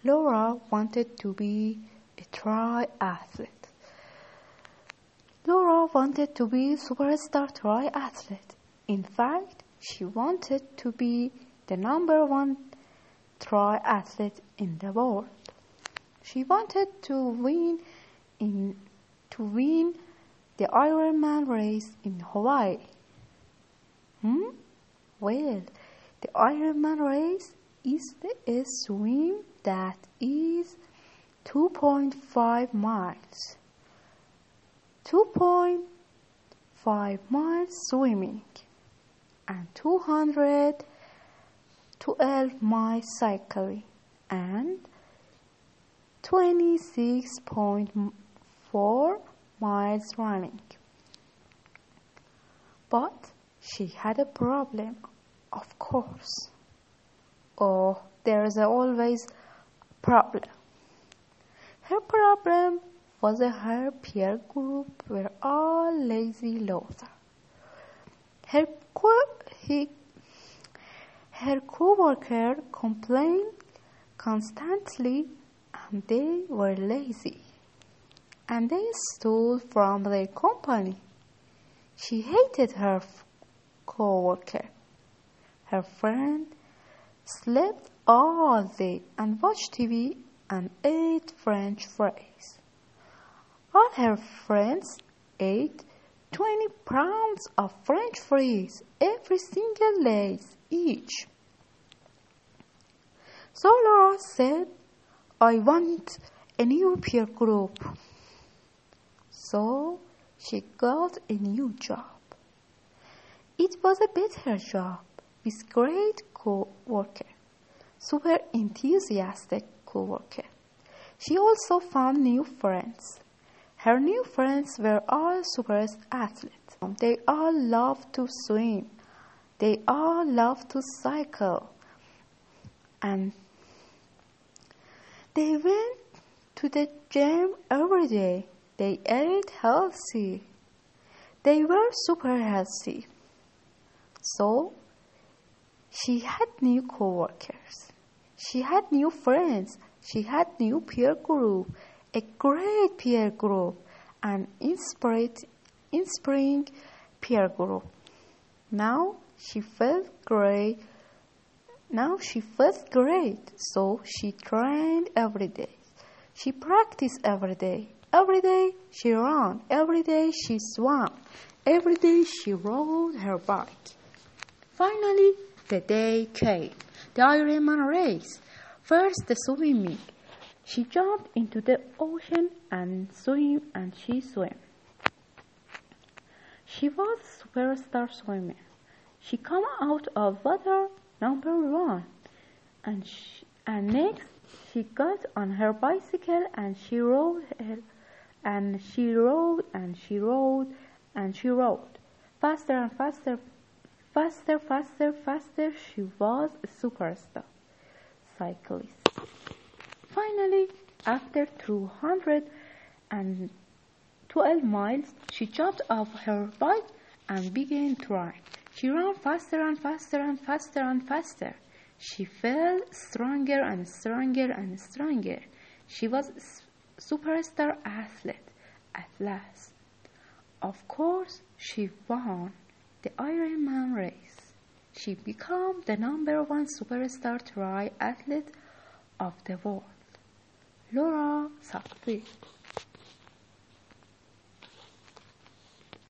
Laura wanted to be a triathlete. Laura wanted to be a superstar triathlete. In fact, she wanted to be the number one triathlete in the world. She wanted to win the Ironman race in Hawaii. Well, the Ironman race is a swim that is 2.5 miles. 2.5 miles swimming and 212 miles cycling and 26.4 miles running. But she had a problem, of course. Oh, there's always a problem. Her problem was her peer group were all lazy losers. Her co-worker complained constantly and they were lazy. And they stole from their company. She hated her co-worker. Her friend slept all day and watched TV and ate French fries. All her friends ate 20 pounds of French fries every single day each. So Laura said, I want a new peer group. So she got a new job. It was a better job with great co-worker, super enthusiastic co-worker. She also found new friends. Her new friends were all super athletes. They all loved to swim. They all loved to cycle. And they went to the gym every day. They ate healthy. They were super healthy. So, she had new co-workers. She had new friends. She had new peer group, a great peer group, an inspiring peer group. Now she felt great. So she trained every day. She practiced every day. Every day she ran. Every day she swam. Every day she rode her bike. Finally, the day came. The Ironman race. First, the swimming. She jumped into the ocean and she swam. She was a superstar swimmer. She came out of water number 1. And next, she got on her bicycle and she rode faster and faster. She was a superstar cyclist. Finally, after 212 miles, she jumped off her bike and began to run. She ran faster and faster and faster and faster. She felt stronger and stronger and stronger. She was a superstar athlete at last. Of course, she won the Ironman race. She became the number 1 superstar triathlete of the world. Laura succeeded.